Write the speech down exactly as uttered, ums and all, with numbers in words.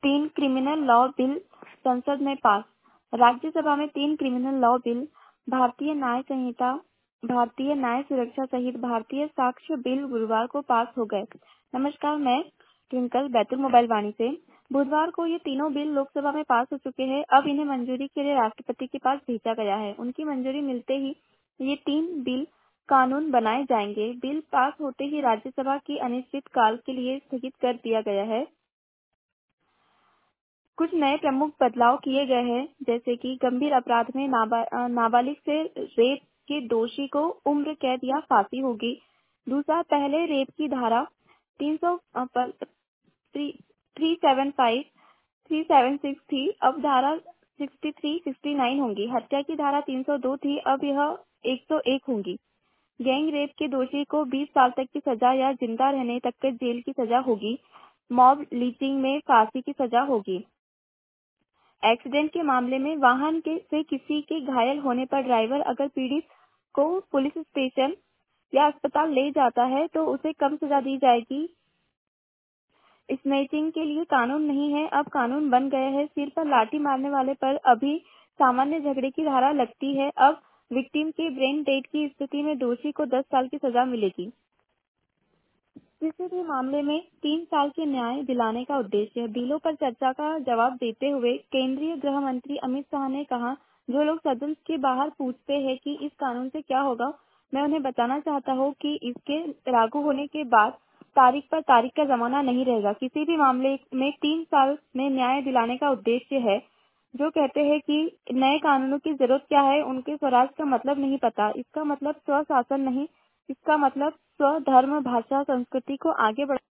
तीन criminal law bill संसद में पास। राज्यसभा में तीन क्रिमिनल लॉ बिल, भारतीय न्याय संहिता, भारतीय न्याय सुरक्षा सहित भारतीय साक्ष्य बिल गुरुवार को पास हो गए। नमस्कार, मैं ट्विंकल बैतूल मोबाइल वाणी से। बुधवार को ये तीनों बिल लोकसभा में पास हो चुके हैं। अब इन्हें मंजूरी के लिए राष्ट्रपति के पास भेजा गया है। उनकी मंजूरी मिलते ही ये तीन बिल कानून बनाए जाएंगे। बिल पास होते ही राज्यसभा की अनिश्चित काल के लिए स्थगित कर दिया गया है। कुछ नए प्रमुख बदलाव किए गए हैं, जैसे कि गंभीर अपराध में नाबा, नाबालिग से रेप के दोषी को उम्र कैद या फांसी होगी। दूसरा, पहले रेप की धारा तीन सौ three seven five three seven six थी, अब धारा सिक्सटी थ्री सिक्सटी नाइन होंगी। हत्या की धारा तीन सौ दो थी, अब यह एक सौ एक होंगी। गैंग रेप के दोषी को बीस साल तक की सजा या जिंदा रहने तक के जेल की सजा होगी। मॉब लिंचिंग में फांसी की सजा होगी। एक्सीडेंट के मामले में वाहन के से किसी के घायल होने पर ड्राइवर अगर पीड़ित को पुलिस स्टेशन या अस्पताल ले जाता है तो उसे कम सजा दी जाएगी। स्नैचिंग के लिए कानून नहीं है, अब कानून बन गए हैं। सिर पर लाठी मारने वाले पर अभी सामान्य झगड़े की धारा लगती है। अब विक्टिम के ब्रेन डेड की स्थिति में दोषी को दस साल की सजा मिलेगी। किसी भी मामले में तीन साल के न्याय दिलाने का उद्देश्य। बिलों पर चर्चा का जवाब देते हुए केंद्रीय गृह मंत्री अमित शाह ने कहा, जो लोग सदन के बाहर पूछते हैं कि इस कानून से क्या होगा, मैं उन्हें बताना चाहता हूं कि इसके लागू होने के बाद तारीख पर तारीख का जमाना नहीं रहेगा। किसी भी मामले में तीन साल में न्याय दिलाने का उद्देश्य है। जो कहते हैं कि नए कानूनों की जरूरत क्या है, उनके स्वराज का मतलब नहीं पता। इसका मतलब स्वशासन नहीं, इसका मतलब स्वधर्म भाषा संस्कृति को आगे बढ़ा